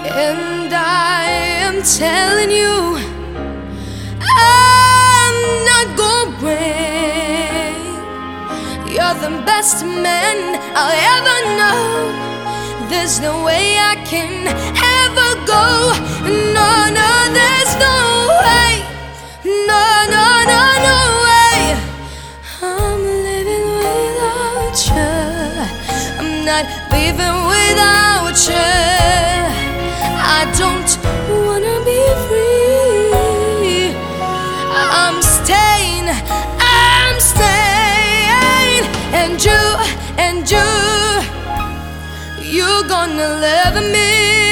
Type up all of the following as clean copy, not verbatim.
And I am telling you, I'm not going. You're the best man I'll ever know. There's no way I can ever go. No, no, there's no way. No, no, no, no way. I'm living without you. I'm not living without you. I don't wanna be free. I'm staying, and you're gonna love me.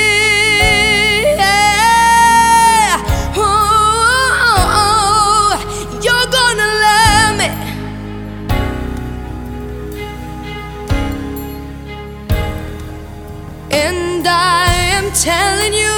Yeah. Oh, you're gonna love me. And I am telling you,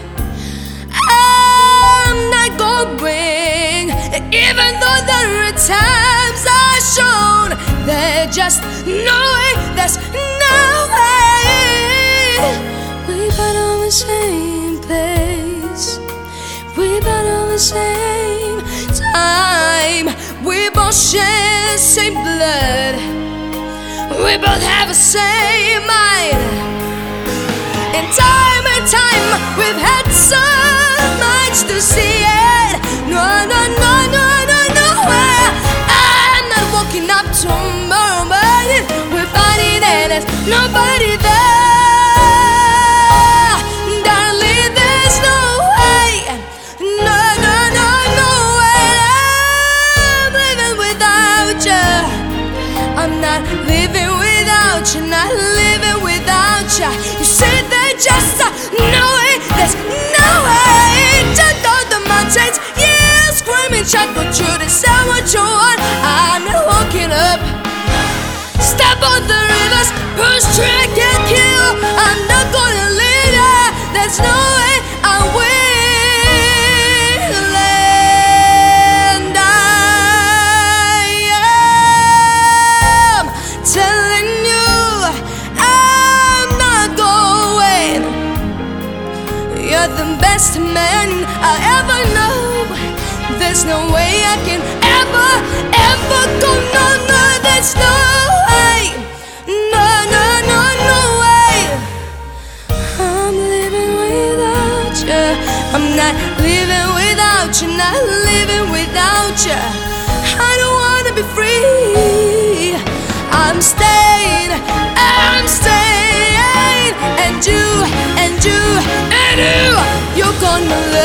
I'm not going. Even though there are times I've shown there's just no way, there's no way. We've been on the same place, we've been on the same time. We both share the same blood, we both have the same mind. And time we've had so much to see it. No, no, no, no, no, no way. I'm not walking up tomorrow morning. We're fighting and there's nobody there. Darling, there's no way. No, no, no, no way. I'm living without you. I'm not living without you. Not living without you. You said there's just no way. There's no way. Jump on the mountains, yeah, screaming, shout what you decide what you want. I'm not walking up. Step on the rivers, push, track and kill. I'm not gonna leave ya. There's no way I will. And I am telling you, I'm not going. You're the best man I'll ever know. There's no way I can ever go. No, no, there's no way. No, no, no, no way. I'm living without you. I'm not living without you. Not living without you. I don't wanna be free. I'm staying, and you're gonna